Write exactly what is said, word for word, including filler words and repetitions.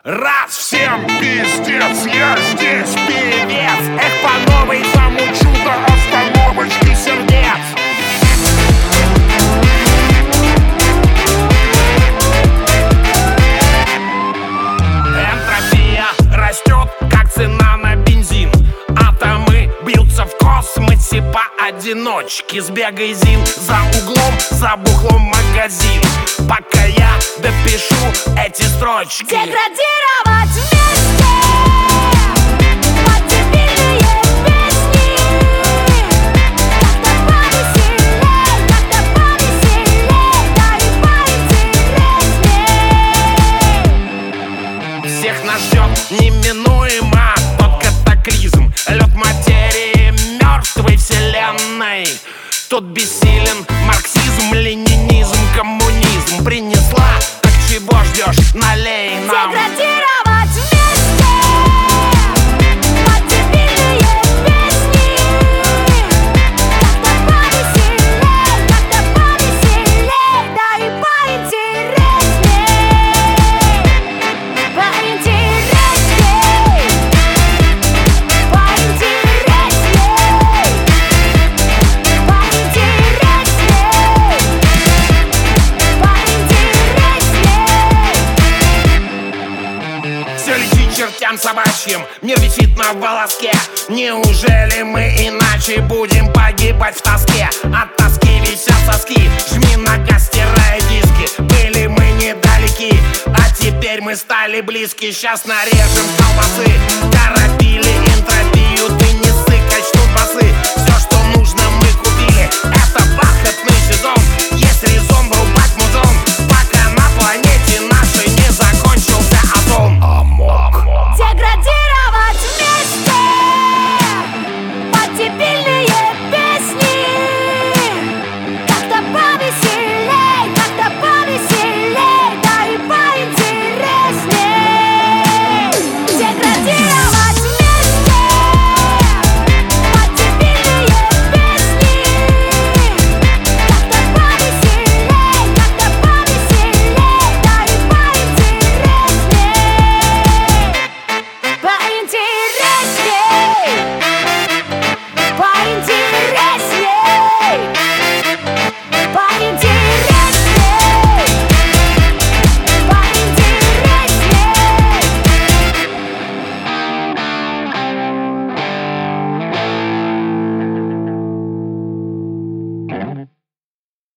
Раз всем пиздец, я здесь певец. Эх, по новой замучу до остановочки сердец. Энтропия растет, как цена на бензин. Атомы бьются в космосе поодиночке. Сбегай, Зин, за углом, за бухлом магазин, пока я допишу эти строчки. Деградировать вместе под дебильные песни. Как-то повеселей, как-то повеселей, да и поинтересней. Всех нас ждет неминуемо тот катаклизм. Лед материи мертвой вселенной. Тут бессилен марксизм, ленинизм, коммунизм. Принесла, так чего ждешь, налей нам. Деградировать вместе под дебильные песни. Как-то повеселей, как-то повеселей, да и поинтересней. Поинтересней. Поинтересней. Поинтересней. Все летит чертям собачьим, мир висит на волоске. Неужели мы иначе будем погибать в тоске? От тоски висят соски, жми на газ, стирая диски. Были мы недалеки, а теперь мы стали близки. Сейчас нарежем колбасы, торопили интропи.